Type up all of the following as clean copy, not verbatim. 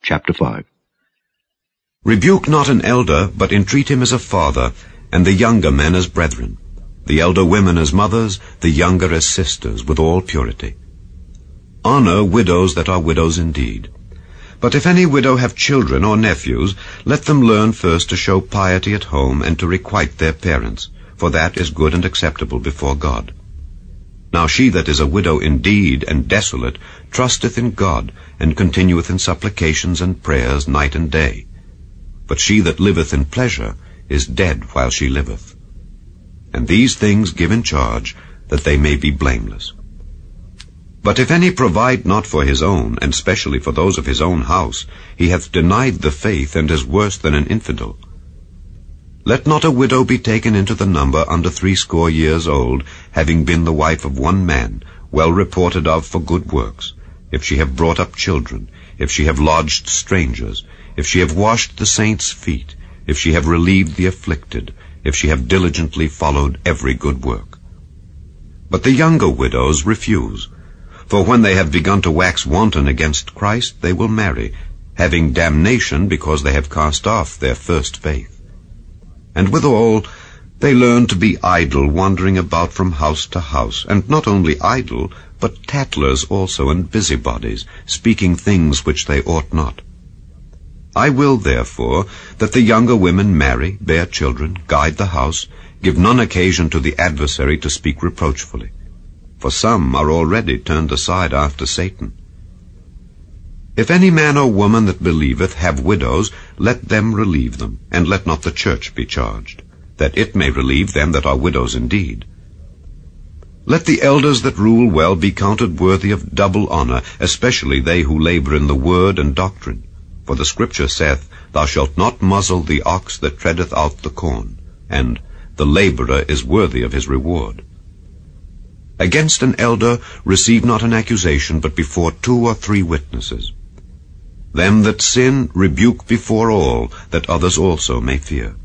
Chapter 5. Rebuke not an elder, but entreat him as a father, and the younger men as brethren, the elder women as mothers, the younger as sisters, with all purity. Honor widows that are widows indeed. But if any widow have children or nephews, let them learn first to show piety at home, and to requite their parents, for that is good and acceptable before God. Now she that is a widow indeed and desolate trusteth in God, and continueth in supplications and prayers night and day. But she that liveth in pleasure is dead while she liveth. And these things give in charge, that they may be blameless. But if any provide not for his own, and specially for those of his own house, he hath denied the faith, and is worse than an infidel. Let not a widow be taken into the number under 60 years old, having been the wife of one man, well reported of for good works, if she have brought up children, if she have lodged strangers, if she have washed the saints' feet, if she have relieved the afflicted, if she have diligently followed every good work. But the younger widows refuse, for when they have begun to wax wanton against Christ, they will marry, having damnation because they have cast off their first faith. And withal, they learn to be idle, wandering about from house to house, and not only idle, but tattlers also, and busybodies, speaking things which they ought not. I will, therefore, that the younger women marry, bear children, guide the house, give none occasion to the adversary to speak reproachfully. For some are already turned aside after Satan. If any man or woman that believeth have widows, let them relieve them, and let not the church be charged, that it may relieve them that are widows indeed. Let the elders that rule well be counted worthy of double honor, especially they who labor in the word and doctrine. For the Scripture saith, Thou shalt not muzzle the ox that treadeth out the corn, and the laborer is worthy of his reward. Against an elder receive not an accusation, but before 2 or 3 witnesses. Them that sin rebuke before all, that others also may fear.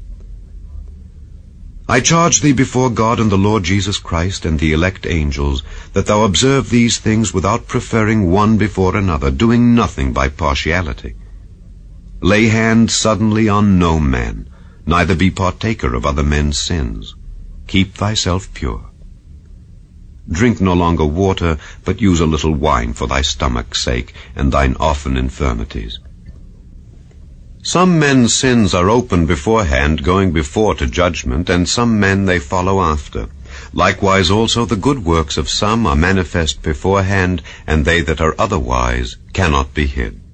I charge thee before God and the Lord Jesus Christ and the elect angels, that thou observe these things without preferring one before another, doing nothing by partiality. Lay hand suddenly on no man, neither be partaker of other men's sins. Keep thyself pure. Drink no longer water, but use a little wine for thy stomach's sake, and thine often infirmities. Some men's sins are open beforehand, going before to judgment, and some men they follow after. Likewise also the good works of some are manifest beforehand, and they that are otherwise cannot be hid.